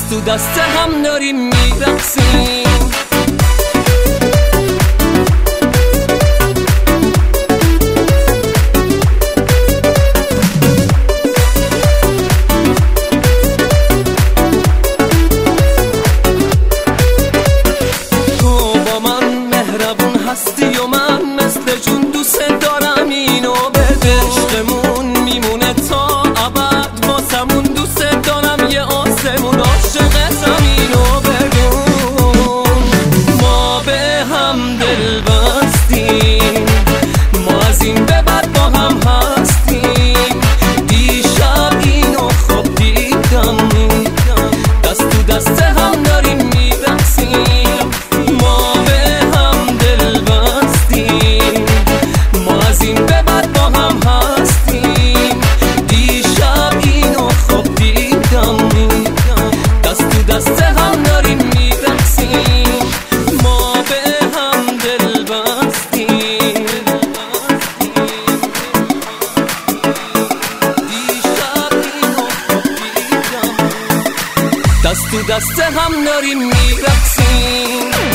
دست تو دست هم داریم میرقصیم. تو با من مهربون هستی و من مثل جون دوست دارم، اینو بده. عشقمون میمونه تا ابد واسمون، دوست دارم یه آسمون عاشق زمینو بگون. ما به هم دل بستیم، ما از این به بعد با هم هستیم. دیشب اینو خواب دیدم، دست تو دست هم داریم میرقصیم. ما به هم دل بستیم، ما از این به بعد با هم هستیم. دیشب اینو خواب دیدم، دست تو دست هم داریم میرقصیم. ما به هم دل بستیم، دیشب اینو خواب دیدم، دست تو دست هم داریم میرقصیم.